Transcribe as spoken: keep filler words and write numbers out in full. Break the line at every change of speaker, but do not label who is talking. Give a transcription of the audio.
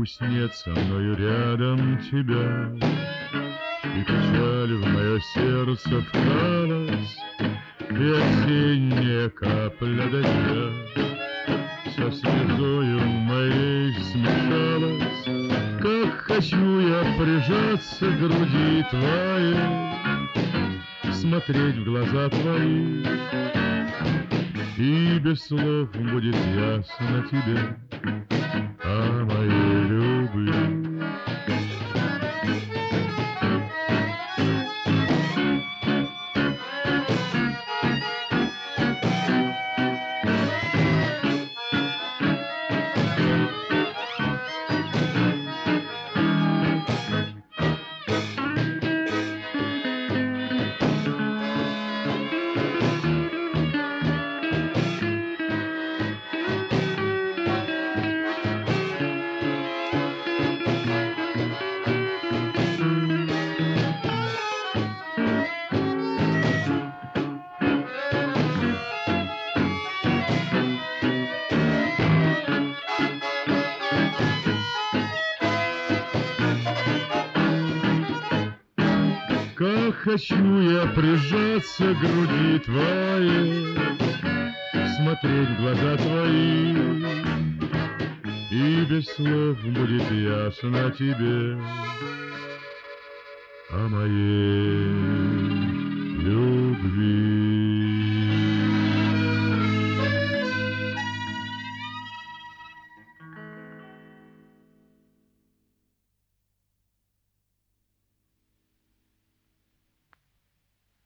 Пусть нет со мною рядом тебя, и печаль в мое сердце вкралась, и осенняя капля дождя со слезою моей смешалась. Как хочу я прижаться к груди твоей, смотреть в глаза твои, и без слов будет ясно тебе о моей любви. Как хочу я прижаться к груди твоей, смотреть в глаза твои, и без слов будет ясно тебе о моей